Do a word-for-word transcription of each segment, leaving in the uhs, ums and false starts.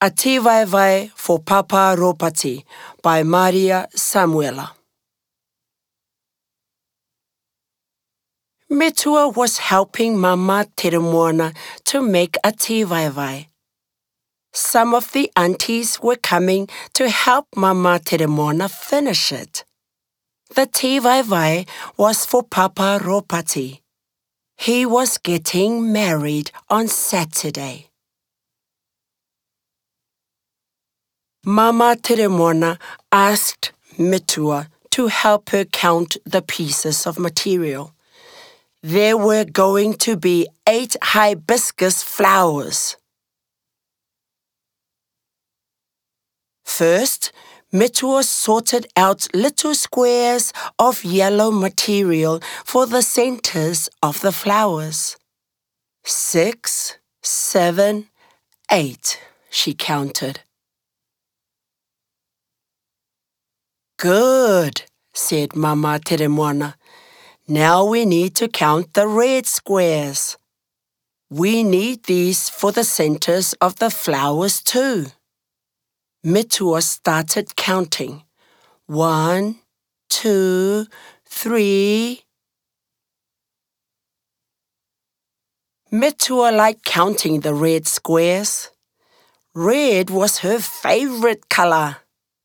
A Tivaevae for Papa Ropati by Maria Samuela. Metua was helping Mama Teremoana to make a tivaevae. Some of the aunties were coming to help Mama Teremoana finish it. The tivaevae was for Papa Ropati. He was getting married on Saturday. Mama Teremoana asked Metua to help her count the pieces of material. There were going to be eight hibiscus flowers. First, Metua sorted out little squares of yellow material for the centers of the flowers. Six, seven, eight, she counted. Good, said Mama Teremoana. Now we need to count the red squares. We need these for the centers of the flowers too. Metua started counting. One, two, three. Metua liked counting the red squares. Red was her favorite color.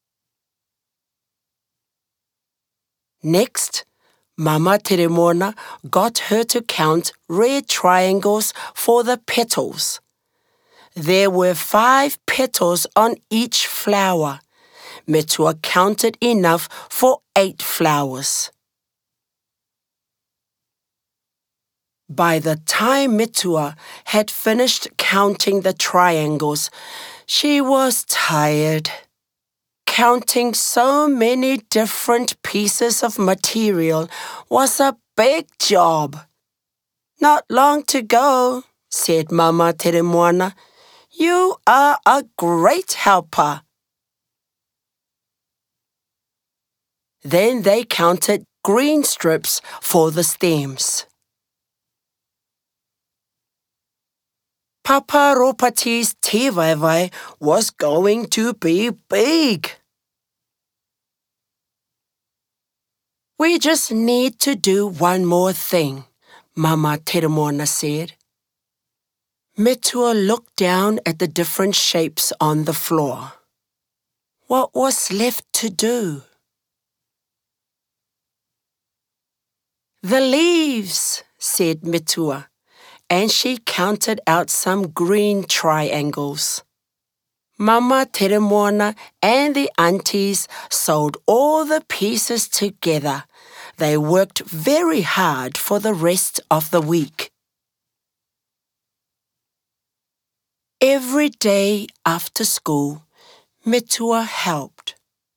Next, Mama Teremoana got her to count red triangles for the petals. There were five petals on each flower. Metua counted enough for eight flowers. By the time Metua had finished counting the triangles, she was tired. Counting so many different pieces of material was a big job. Not long to go, said Mama Teremoana. You are a great helper. Then they counted green strips for the stems. Papa Ropati's tivaevae was going to be big. We just need to do one more thing, Mama Teremoana said. Metua looked down at the different shapes on the floor. What was left to do? The leaves, said Metua, and she counted out some green triangles. Mama Teremoana and the aunties sewed all the pieces together. They worked very hard for the rest of the week. Every day after school, Metua helped.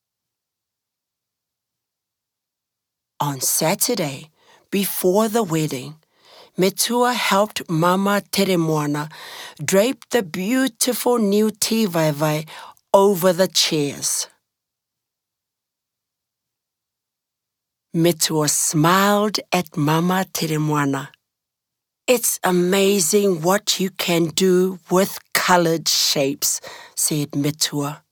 On Saturday, before the wedding, Metua helped Mama Teremoana drape the beautiful new tivaevae over the chairs. Metua smiled at Mama Teremoana. It's amazing what you can do with colored shapes, said Metua.